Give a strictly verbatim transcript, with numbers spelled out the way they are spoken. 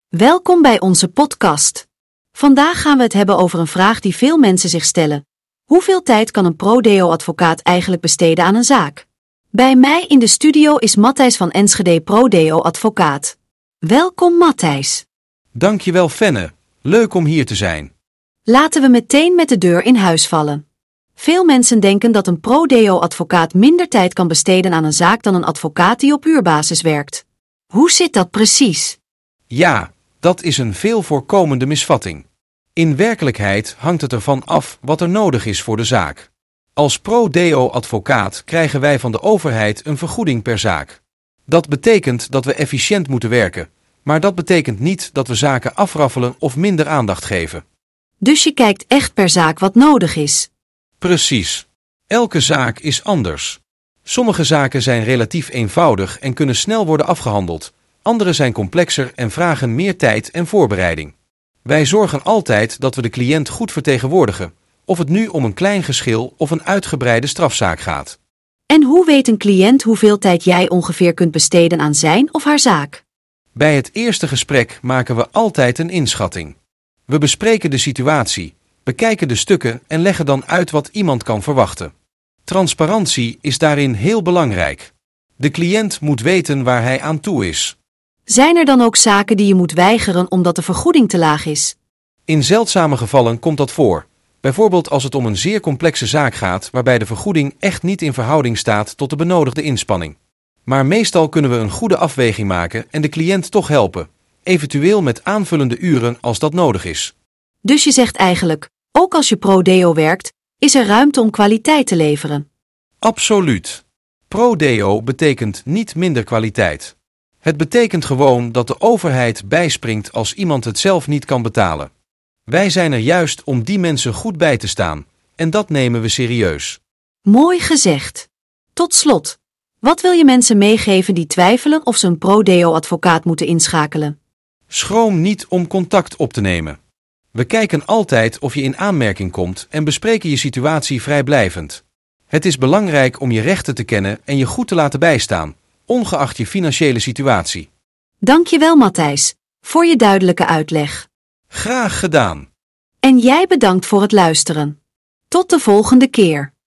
Welkom bij onze podcast. Vandaag gaan we het hebben over een vraag die veel mensen zich stellen. Hoeveel tijd kan een pro-deo-advocaat eigenlijk besteden aan een zaak? Bij mij in de studio is Matthijs van Enschede, pro-deo-advocaat. Welkom Matthijs. Dankjewel Fenne, leuk om hier te zijn. Laten we meteen met de deur in huis vallen. Veel mensen denken dat een pro-deo-advocaat minder tijd kan besteden aan een zaak dan een advocaat die op uurbasis werkt. Hoe zit dat precies? Ja, dat is een veel voorkomende misvatting. In werkelijkheid hangt het ervan af wat er nodig is voor de zaak. Als pro-deo-advocaat krijgen wij van de overheid een vergoeding per zaak. Dat betekent dat we efficiënt moeten werken, maar dat betekent niet dat we zaken afraffelen of minder aandacht geven. Dus je kijkt echt per zaak wat nodig is. Precies. Elke zaak is anders. Sommige zaken zijn relatief eenvoudig en kunnen snel worden afgehandeld. Andere zijn complexer en vragen meer tijd en voorbereiding. Wij zorgen altijd dat we de cliënt goed vertegenwoordigen, of het nu om een klein geschil of een uitgebreide strafzaak gaat. En hoe weet een cliënt hoeveel tijd jij ongeveer kunt besteden aan zijn of haar zaak? Bij het eerste gesprek maken we altijd een inschatting. We bespreken de situatie, bekijken de stukken en leggen dan uit wat iemand kan verwachten. Transparantie is daarin heel belangrijk. De cliënt moet weten waar hij aan toe is. Zijn er dan ook zaken die je moet weigeren omdat de vergoeding te laag is? In zeldzame gevallen komt dat voor. Bijvoorbeeld als het om een zeer complexe zaak gaat waarbij de vergoeding echt niet in verhouding staat tot de benodigde inspanning. Maar meestal kunnen we een goede afweging maken en de cliënt toch helpen, eventueel met aanvullende uren als dat nodig is. Dus je zegt eigenlijk, ook als je pro-deo werkt, is er ruimte om kwaliteit te leveren. Absoluut. Pro-deo betekent niet minder kwaliteit. Het betekent gewoon dat de overheid bijspringt als iemand het zelf niet kan betalen. Wij zijn er juist om die mensen goed bij te staan, en dat nemen we serieus. Mooi gezegd. Tot slot, wat wil je mensen meegeven die twijfelen of ze een pro-deo-advocaat moeten inschakelen? Schroom niet om contact op te nemen. We kijken altijd of je in aanmerking komt en bespreken je situatie vrijblijvend. Het is belangrijk om je rechten te kennen en je goed te laten bijstaan, ongeacht je financiële situatie. Dankjewel Matthijs, voor je duidelijke uitleg. Graag gedaan. En jij bedankt voor het luisteren. Tot de volgende keer.